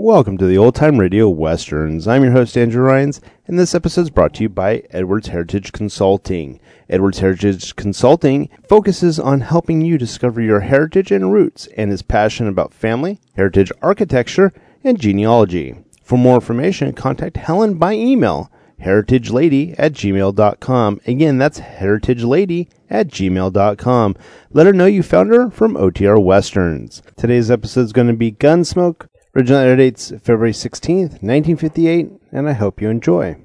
Welcome to the Old Time Radio Westerns. I'm your host, Andrew Rhynes, and this episode is brought to you by Edwards Heritage Consulting. Edwards Heritage Consulting focuses on helping you discover your heritage and roots and is passionate about family, heritage architecture, and genealogy. For more information, contact Helen by email, heritagelady@gmail.com. Again, that's heritagelady@gmail.com. Let her know you found her from OTR Westerns. Today's episode is going to be Gunsmoke. Original air date's February 16th, 1958, and I hope you enjoy.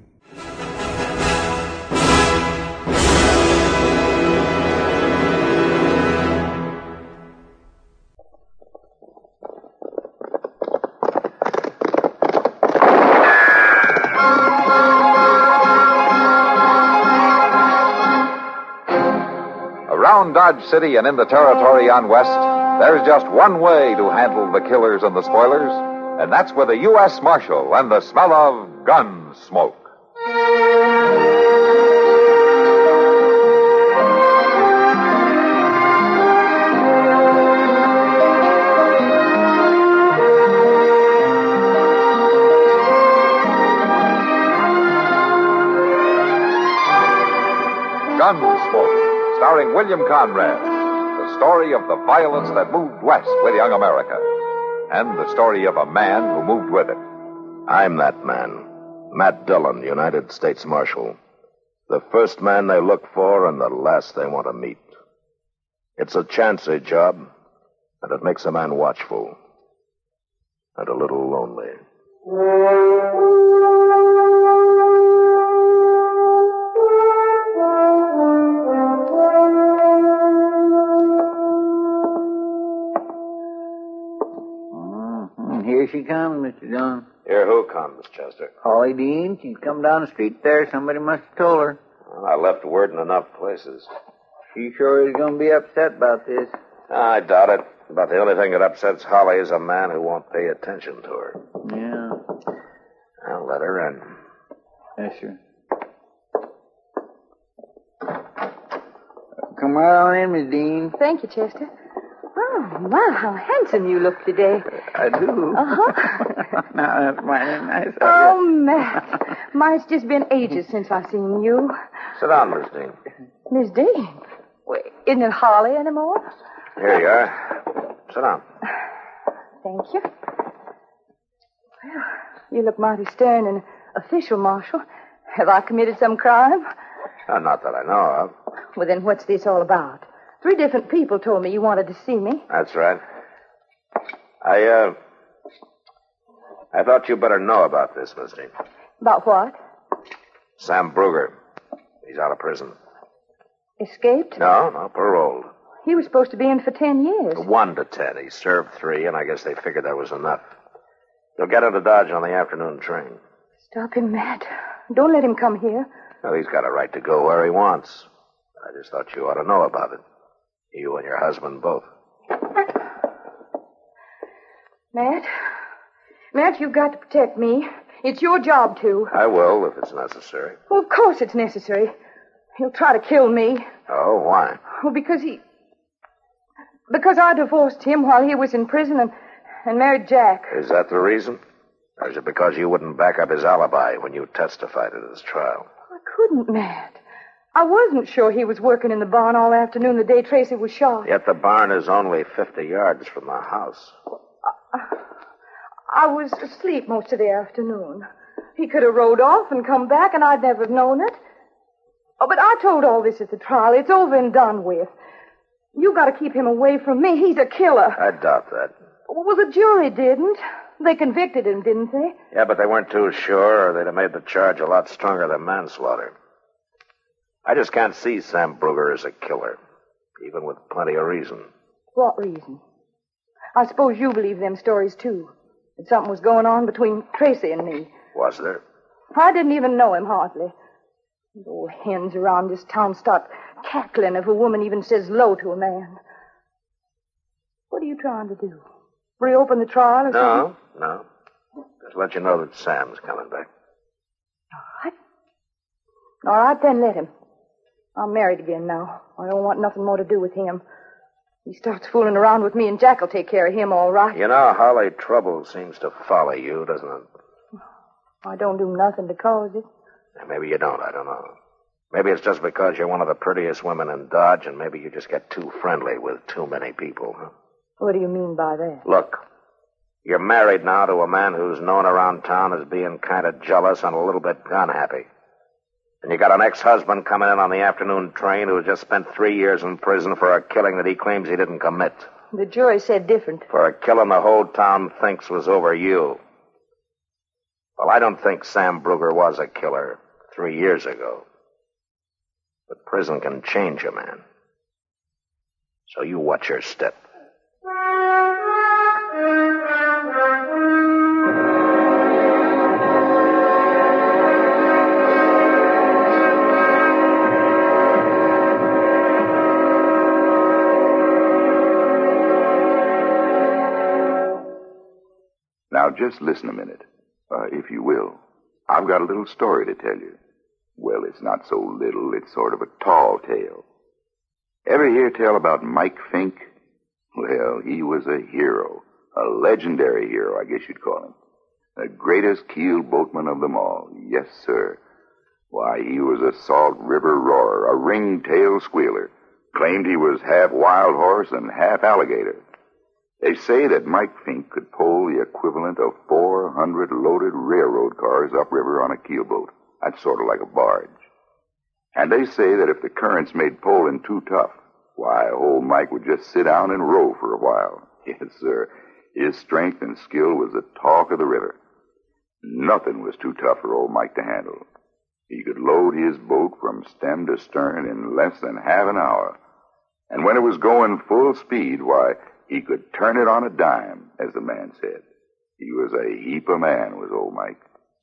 Around Dodge City and in the territory on West, there's just one way to handle the killers and the spoilers, and that's with a U.S. Marshal and the smell of gun smoke. Gunsmoke, starring William Conrad. The story of the violence that moved west with young America, and the story of a man who moved with it. I'm that man, Matt Dillon, United States Marshal. The first man they look for and the last they want to meet. It's a chancy job, and it makes a man watchful and a little lonely. Here she comes, Mr. Dillon. Here who comes, Chester? Holly Dean. She's come down the street there. Somebody must have told her. Well, I left word in enough places. She sure is going to be upset about this. I doubt it. But the only thing that upsets Holly is a man who won't pay attention to her. Yeah. I'll let her in. Yes, sir. Come right on in, Miss Dean. Thank you, Chester. Oh, my, how handsome you look today. I do. Uh-huh. Now, that's mighty nice. Oh, Matt. My, it's just been ages since I seen you. Sit down, Miss Dean. Miss Dean? Wait, isn't it Holly anymore? Here you are. Sit down. Thank you. Well, you look mighty stern and official, Marshal. Have I committed some crime? Not that I know of. Well, then what's this all about? 3 different people told me you wanted to see me. That's right. I thought you better know about this, Miss Dean. About what? Sam Brugger. He's out of prison. Escaped? No, paroled. He was supposed to be in for 10 years. 1 to 10. He served 3, and I guess they figured that was enough. He'll get into Dodge on the afternoon train. Stop him, Matt. Don't let him come here. Well, he's got a right to go where he wants. I just thought you ought to know about it. You and your husband both. Matt, you've got to protect me. It's your job to. I will, if it's necessary. Well, of course it's necessary. He'll try to kill me. Oh, why? Well, because I divorced him while he was in prison and married Jack. Is that the reason? Or is it because you wouldn't back up his alibi when you testified at his trial? I couldn't, Matt. I wasn't sure he was working in the barn all afternoon the day Tracy was shot. Yet the barn is only 50 yards from the house. I was asleep most of the afternoon. He could have rode off and come back, and I'd never have known it. Oh, but I told all this at the trial. It's over and done with. You got to keep him away from me. He's a killer. I doubt that. Well, the jury didn't. They convicted him, didn't they? Yeah, but they weren't too sure, or they'd have made the charge a lot stronger than manslaughter. I just can't see Sam Brugger as a killer, even with plenty of reason. What reason? I suppose you believe them stories, too. That something was going on between Tracy and me. Was there? I didn't even know him, hardly. The old hens around this town start cackling if a woman even says low to a man. What are you trying to do? Reopen the trial or something? No. Just let you know that Sam's coming back. All right, then let him. I'm married again now. I don't want nothing more to do with him. He starts fooling around with me, and Jack will take care of him all right. You know, Holly, trouble seems to follow you, doesn't it? I don't do nothing to cause it. Maybe you don't, I don't know. Maybe it's just because you're one of the prettiest women in Dodge, and maybe you just get too friendly with too many people, huh? What do you mean by that? Look, you're married now to a man who's known around town as being kind of jealous and a little bit gun-happy. And you got an ex-husband coming in on the afternoon train who just spent 3 years in prison for a killing that he claims he didn't commit. The jury said different. For a killing the whole town thinks was over you. Well, I don't think Sam Brugger was a killer 3 years ago. But prison can change a man. So you watch your step. Now, just listen a minute, if you will. I've got a little story to tell you. Well, it's not so little, it's sort of a tall tale. Ever hear tell about Mike Fink? Well, he was a hero, a legendary hero, I guess you'd call him. The greatest keel boatman of them all, yes, sir. Why, he was a Salt River roarer, a ring-tail squealer. Claimed he was half wild horse and half alligator. They say that Mike Fink could pull the equivalent of 400 loaded railroad cars upriver on a keelboat. That's sort of like a barge. And they say that if the currents made poling too tough, why, old Mike would just sit down and row for a while. Yes, sir. His strength and skill was the talk of the river. Nothing was too tough for old Mike to handle. He could load his boat from stem to stern in less than half an hour. And when it was going full speed, why, he could turn it on a dime, as the man said. He was a heap of man, was old Mike.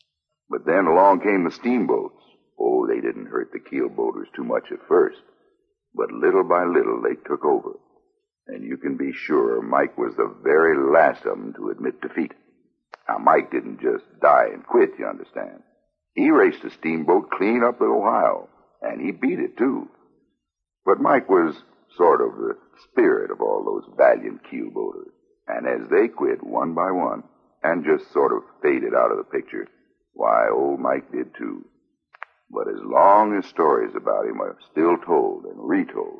But then along came the steamboats. Oh, they didn't hurt the keelboaters too much at first. But little by little, they took over. And you can be sure Mike was the very last of them to admit defeat. Now, Mike didn't just die and quit, you understand. He raced a steamboat clean up the Ohio, and he beat it, too. But Mike was sort of the spirit of all those valiant keelboaters. And as they quit one by one, and just sort of faded out of the picture, why, old Mike did, too. But as long as stories about him are still told and retold,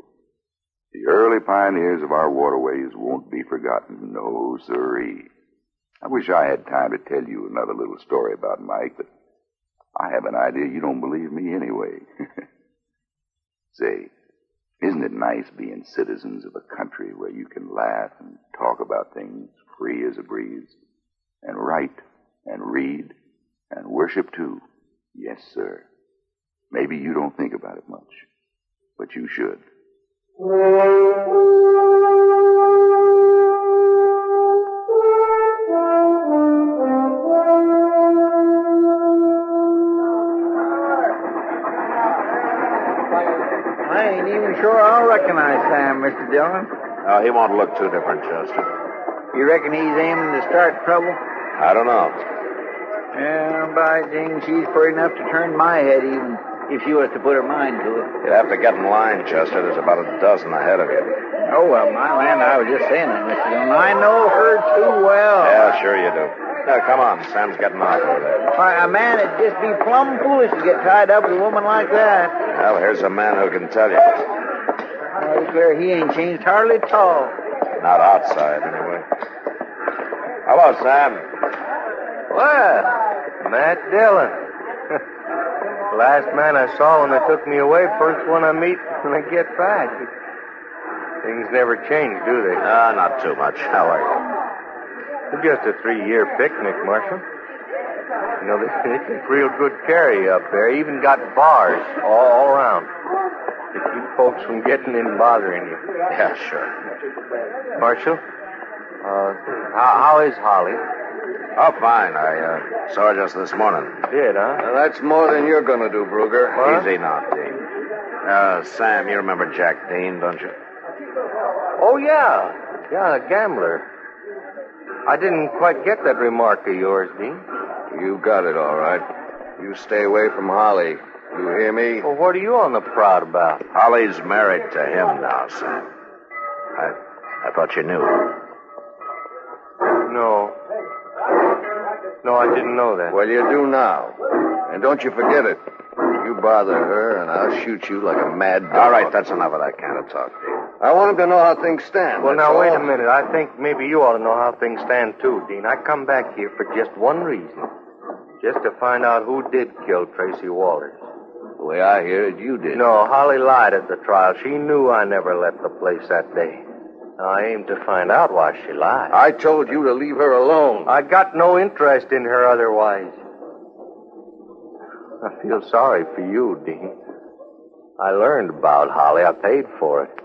the early pioneers of our waterways won't be forgotten. No, sirree. I wish I had time to tell you another little story about Mike, but I have an idea you don't believe me anyway. Say, isn't it nice being citizens of a country where you can laugh and talk about things free as a breeze, and write and read and worship too? Yes, sir. Maybe you don't think about it much, but you should. I ain't even sure I'll recognize Sam, Mr. Dillon. Oh, he won't look too different, Chester. You reckon he's aiming to start trouble? I don't know. Yeah, by jing, she's pretty enough to turn my head even if she was to put her mind to it. You'd have to get in line, Chester. There's about a dozen ahead of you. Oh, well, my land, I was just saying that, Mr. Dillon. I know her too well. Yeah, sure you do. Now, come on. Sam's getting off over there. Why, a man would just be plumb foolish to get tied up with a woman like that. Well, here's a man who can tell you. I declare he ain't changed hardly at all. Not outside, anyway. Hello, Sam. Well, Matt Dillon. Last man I saw when they took me away, first one I meet when I get back. Things never change, do they? Not too much. How are you? It's just a 3-year picnic, Marshal. You know, they take real good care of you up there. Even got bars all around to keep folks from getting in and bothering you. Yeah, sure. Marshal, how is Holly? Oh, fine. I saw her just this morning. Did, huh? Well, that's more than you're going to do, Brugger. What? Easy now, Dean. Sam, you remember Jack Dean, don't you? Oh, yeah. Yeah, the gambler. I didn't quite get that remark of yours, Dean. You got it, all right. You stay away from Holly. You hear me? Well, what are you on the proud about? Holly's married to him now, Sam. I thought you knew. No, I didn't know that. Well, you do now. And don't you forget it. You bother her, and I'll shoot you like a mad dog. All right, that's enough of that kind of talk, Dean. I want him to know how things stand. Well, that's now, wait all. a minute. I think maybe you ought to know how things stand, too, Dean. I come back here for just one reason. Just to find out who did kill Tracy Walters. The way I hear it, you did. No, Holly lied at the trial. She knew I never left the place that day. Now, I aim to find out why she lied. I told you to leave her alone. I got no interest in her otherwise. I feel sorry for you, Dean. I learned about Holly. I paid for it.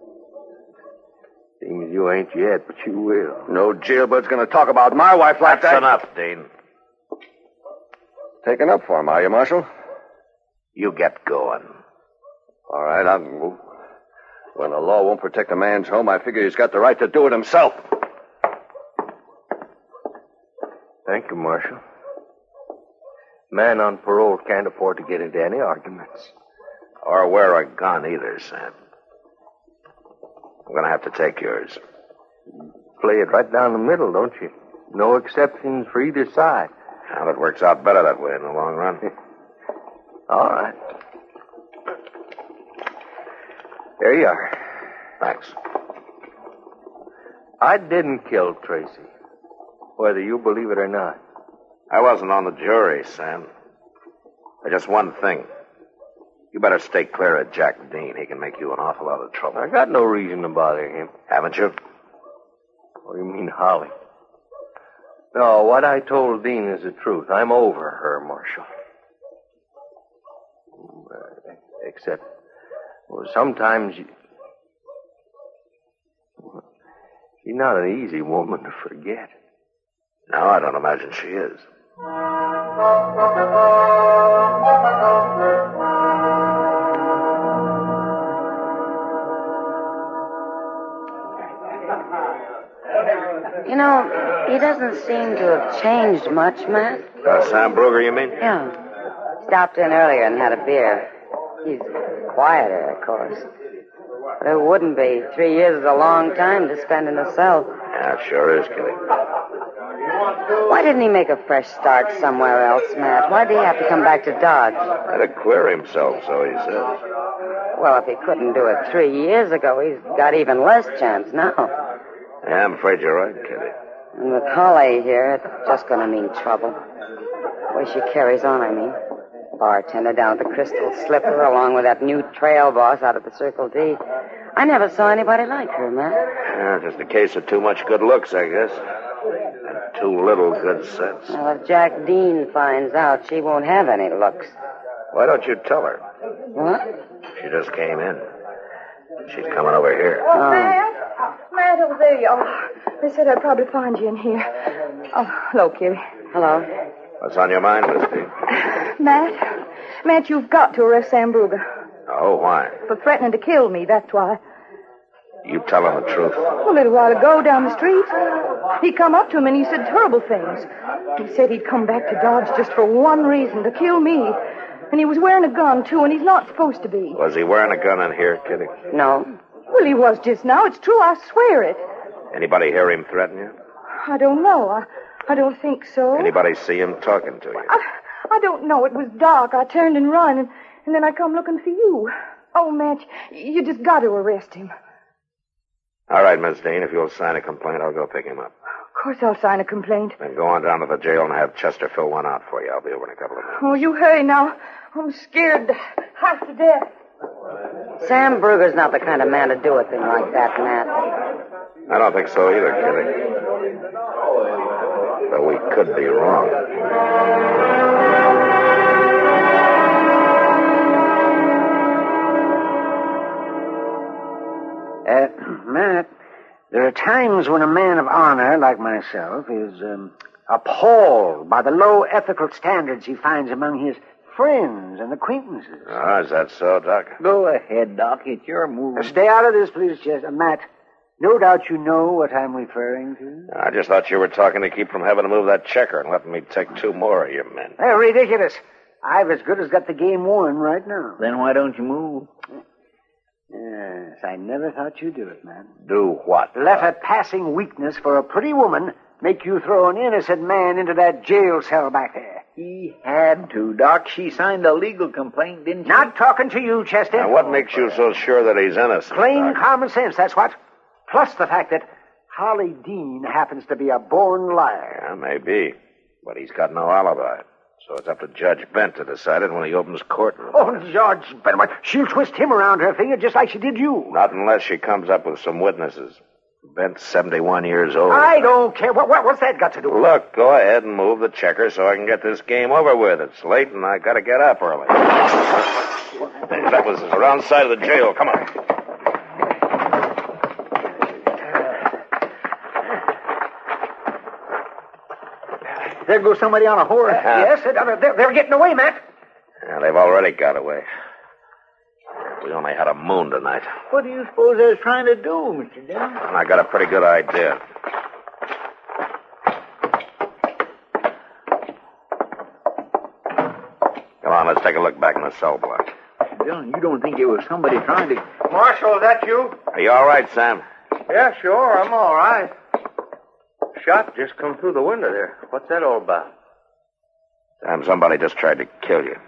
Seems you ain't yet, but you will. No jailbird's going to talk about my wife like That's that. enough, Dean. Taking up for him, are you, Marshal? You get going. All right, I'll move. When the law won't protect a man's home, I figure he's got the right to do it himself. Thank you, Marshal. Man on parole can't afford to get into any arguments. Or wear a gun either, Sam. I'm going to have to take yours. Play it right down the middle, don't you? No exceptions for either side. Well, it works out better that way in the long run. All right. There you are. Thanks. I didn't kill Tracy, whether you believe it or not. I wasn't on the jury, Sam. Just one thing. You better stay clear of Jack Dean. He can make you an awful lot of trouble. I got no reason to bother him. Haven't you? What do you mean, Holly? No, what I told Dean is the truth. I'm over her, Marshal. Except, well, sometimes she's not an easy woman to forget. No, I don't imagine she is. You know, he doesn't seem to have changed much, Matt. Sam Brugger, you mean? Yeah. Stopped in earlier and had a beer. He's quieter, of course. But it wouldn't be. 3 years is a long time to spend in a cell. Yeah, it sure is, Kitty. Why didn't he make a fresh start somewhere else, Matt? Why did he have to come back to Dodge? Had to clear himself, so he says. Well, if he couldn't do it 3 years ago, he's got even less chance now. Yeah, I'm afraid you're right, Kitty. And with Holly here, it's just going to mean trouble. The way she carries on, I mean. Bartender down at the Crystal Slipper, along with that new trail boss out at the Circle D. I never saw anybody like her, Matt. Yeah, just a case of too much good looks, I guess. And too little good sense. Well, if Jack Dean finds out, she won't have any looks. Why don't you tell her? What? She just came in. She's coming over here. Oh, Matt. Matt, oh, there you are. They said I'd probably find you in here. Oh, hello, Kitty. Hello. What's on your mind, Misty? Matt, you've got to arrest Sam Brugger. Oh, why? For threatening to kill me, that's why. You tell him the truth. A little while ago, down the street, he come up to him and he said terrible things. He said he'd come back to Dodge just for one reason, to kill me. And he was wearing a gun, too, and he's not supposed to be. Was he wearing a gun in here, Kitty? No. Well, he was just now. It's true, I swear it. Anybody hear him threaten you? I don't know. I don't think so. Anybody see him talking to you? I don't know. It was dark. I turned and run, and then I come looking for you. Oh, Matt, you just got to arrest him. All right, Miss Dean, if you'll sign a complaint, I'll go pick him up. Of course I'll sign a complaint. Then go on down to the jail and have Chester fill one out for you. I'll be over in a couple of minutes. Oh, you hurry now. I'm scared half to death. Sam Brugger's not the kind of man to do a thing like that, Matt. I don't think so either, Kitty. But we could be wrong. Matt, there are times when a man of honor like myself is appalled by the low ethical standards he finds among his friends and acquaintances. Ah, is that so, Doc? Go ahead, Doc. It's your move. Stay out of this, please, Chester. Matt, no doubt you know what I'm referring to. I just thought you were talking to keep from having to move that checker and letting me take 2 more of your men. They're ridiculous. I've as good as got the game won right now. Then why don't you move? Yes, I never thought you'd do it, man. Do what? Let a passing weakness for a pretty woman make you throw an innocent man into that jail cell back there. He had to, Doc. She signed a legal complaint, didn't she? Not talking to you, Chester. Now, what makes you so sure that he's innocent? Plain Doc? common sense, that's what. Plus the fact that Holly Dean happens to be a born liar. Yeah, maybe. But he's got no alibi. So it's up to Judge Bent to decide it when he opens court. Oh, Judge Bent, she'll twist him around her finger just like she did you. Not unless she comes up with some witnesses. Bent's 71 years old. I don't care. What's that got to do with it? Look, go ahead and move the checker so I can get this game over with. It's late and I gotta get up early. That was the wrong side of the jail. Come on. There goes somebody on a horse. Yes, they're getting away, Matt. Yeah, they've already got away. We only had a moon tonight. What do you suppose they're trying to do, Mr. Dillon? And I got a pretty good idea. Come on, let's take a look back in the cell block. Mr. Dillon, you don't think it was somebody trying to... Marshal, is that you? Are you all right, Sam? Yeah, sure. I'm all right. Shot just come through the window there. What's that all about? Sam, somebody just tried to kill you.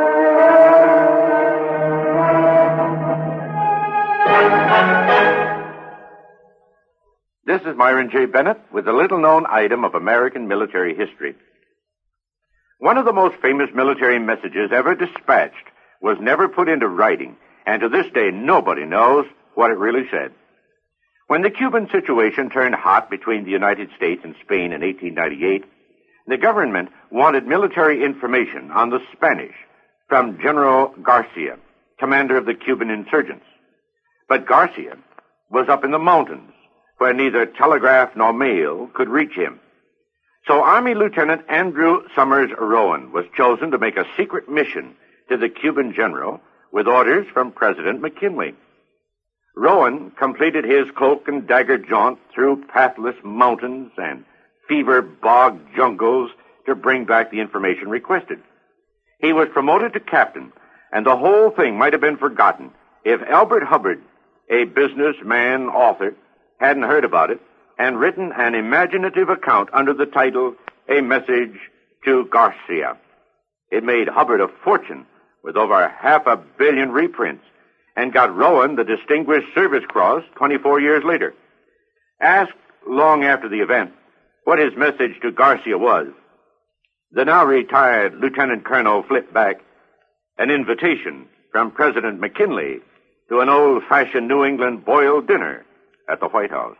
This is Myron J. Bennett with a little-known item of American military history. One of the most famous military messages ever dispatched was never put into writing, and to this day nobody knows what it really said. When the Cuban situation turned hot between the United States and Spain in 1898, the government wanted military information on the Spanish from General Garcia, commander of the Cuban insurgents. But Garcia was up in the mountains, where neither telegraph nor mail could reach him. So Army Lieutenant Andrew Summers Rowan was chosen to make a secret mission to the Cuban general with orders from President McKinley. Rowan completed his cloak and dagger jaunt through pathless mountains and fever-bogged jungles to bring back the information requested. He was promoted to captain, and the whole thing might have been forgotten if Albert Hubbard, a businessman author, hadn't heard about it and written an imaginative account under the title A Message to Garcia. It made Hubbard a fortune with over 500 million reprints and got Rowan the Distinguished Service Cross 24 years later. Asked long after the event what his message to Garcia was, the now retired Lieutenant Colonel flipped back, an invitation from President McKinley to an old-fashioned New England boiled dinner at the White House.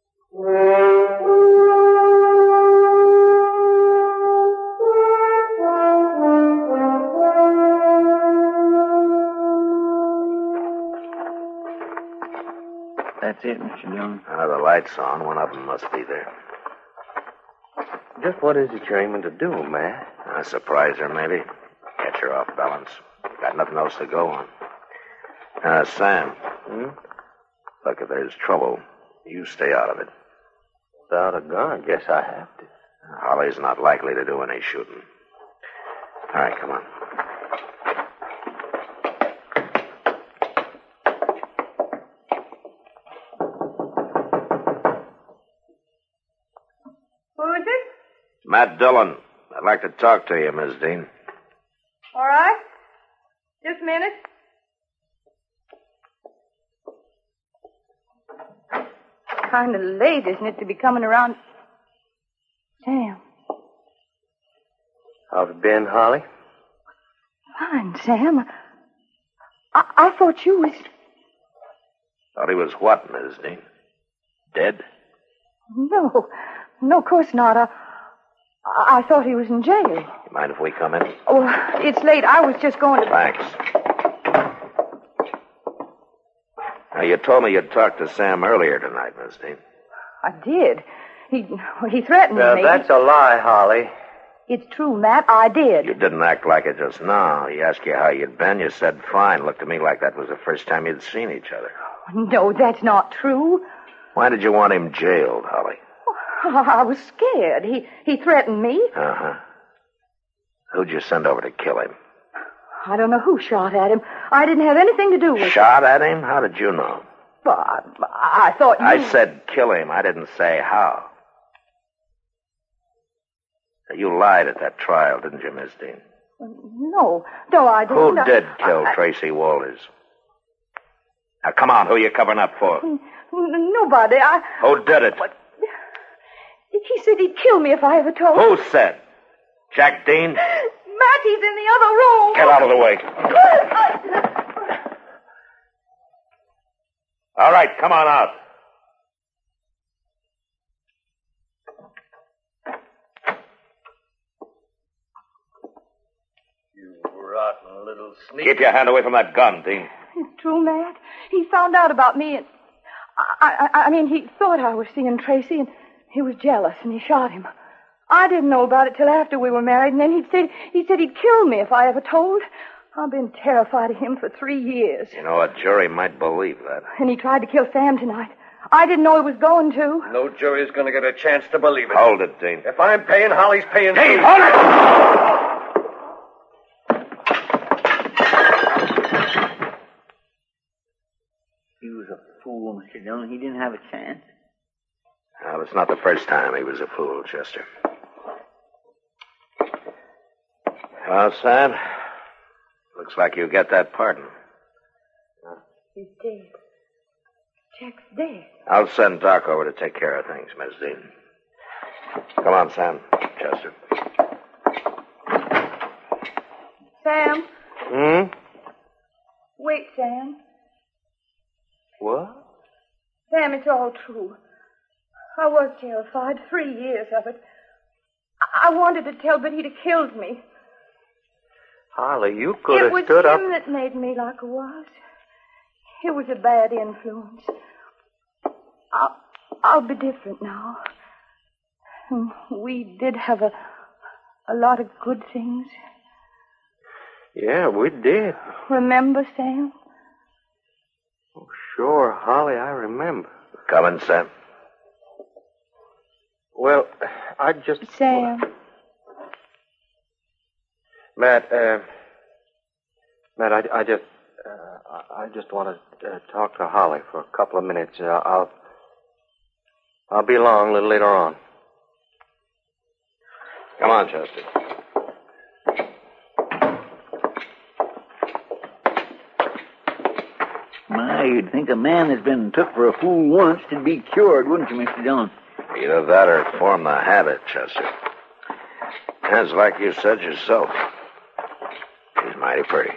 That's it, Mr. Dillon. The light's on. One of them must be there. Just what is it you're aiming to do, Matt? Surprise her, maybe. Catch her off balance. Got nothing else to go on. Sam. Look, if there's trouble, you stay out of it. Without a gun, I guess I have to. Holly's not likely to do any shooting. All right, come on. Who is it? Matt Dillon. I'd like to talk to you, Miss Dean. All right. Just a minute. Kind of late, isn't it, to be coming around? Sam. How's it been, Holly? Fine, Sam. I thought you was... Thought he was what, Miss Dean? Dead? No, of course not. I thought he was in jail. You mind if we come in? Oh, it's late. I was just going to... Thanks. Now, you told me you'd talked to Sam earlier tonight, Miss Dean. I did. He threatened me. That's a lie, Holly. It's true, Matt. I did. You didn't act like it just now. He asked you how you'd been. You said fine. Looked to me like that was the first time you'd seen each other. No, that's not true. Why did you want him jailed, Holly? I was scared. He threatened me. Uh-huh. Who'd you send over to kill him? I don't know who shot at him. I didn't have anything to do with it. Shot at him? How did you know? Well, I thought you... I said kill him. I didn't say how. You lied at that trial, didn't you, Miss Dean? No, I didn't. Who did kill Tracy Walters? Now, come on, who are you covering up for? Nobody. Who did it? What? He said he'd kill me if I ever told. Who said? Jack Dean? Mattie's in the other room. Get out of the way. All right, come on out. You rotten little sneak. Keep your hand away from that gun, Dean. It's true, Matt. He found out about me, and I mean, he thought I was seeing Tracy, and he was jealous, and he shot him. I didn't know about it till after we were married, and then he said he'd kill me if I ever told. I've been terrified of him for 3 years. You know, a jury might believe that. And he tried to kill Sam tonight. I didn't know he was going to. No jury's going to get a chance to believe it. Hold it, Dean. If I'm paying, Holly's paying. Dean, hold it! He was a fool, Mr. Dillon. He didn't have a chance. Well, it's not the first time he was a fool, Chester. Well, Sam, looks like you get that pardon. He's dead. Jack's dead. I'll send Doc over to take care of things, Miss Dean. Come on, Sam. Chester. Sam. Hmm? Wait, Sam. What? Sam, it's all true. I was terrified. 3 years of it. I wanted to tell, but he'd have killed me. Holly, you could have stood up. up. It was him that made me like I was. It was a bad influence. I'll be different now. We did have a lot of good things. Yeah, we did. Remember, Sam? Oh, sure, Holly, I remember. Coming, Sam. Well, I just... Sam. Matt, I just want to talk to Holly for a couple of minutes. I'll be along a little later on. Come on, Chester. My, you'd think a man that's been took for a fool once would be cured, wouldn't you, Mr. Dillon? Either that or form the habit, Chester. That's like you said yourself. She's mighty pretty.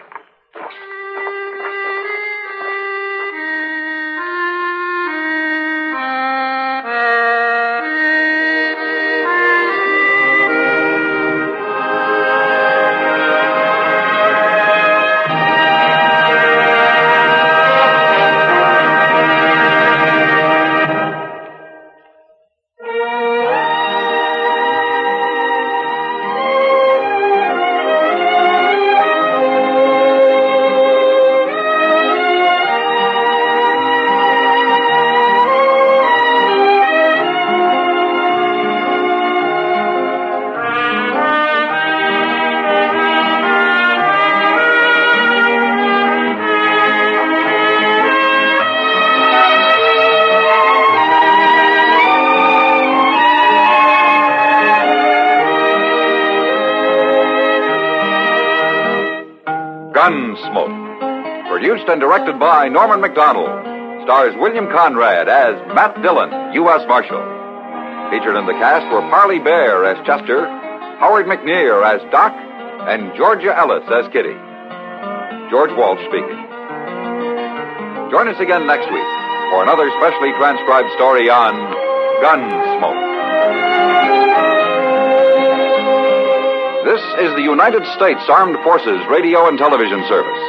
Gunsmoke. Produced and directed by Norman McDonald. Stars William Conrad as Matt Dillon, U.S. Marshal. Featured in the cast were Parley Bear as Chester, Howard McNear as Doc, and Georgia Ellis as Kitty. George Walsh speaking. Join us again next week for another specially transcribed story on Gunsmoke. This is the United States Armed Forces Radio and Television Service.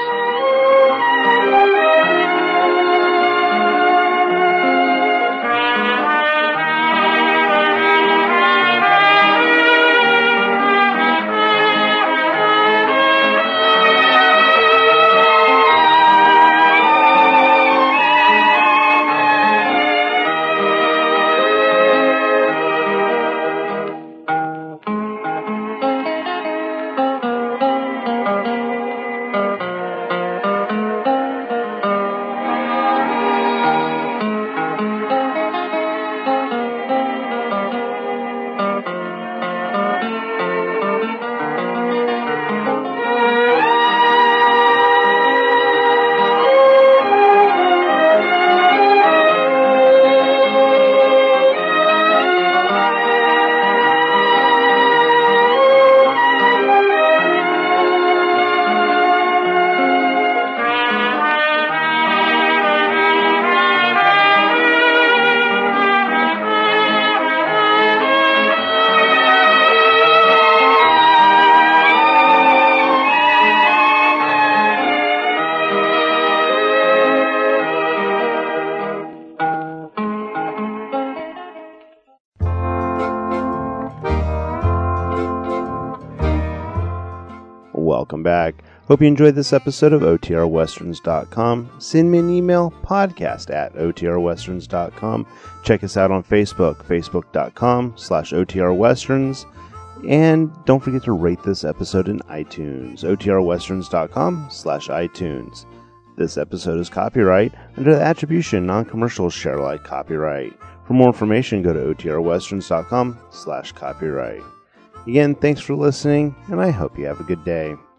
welcome back. Hope you enjoyed this episode of OTRWesterns.com. Send me an email, podcast@OTRWesterns.com. Check us out on Facebook, facebook.com/OTRWesterns. And don't forget to rate this episode in iTunes, OTRWesterns.com/iTunes. This episode is copyright under the Attribution Non-Commercial Share Alike copyright. For more information, go to OTRWesterns.com/copyright. Again, thanks for listening, and I hope you have a good day.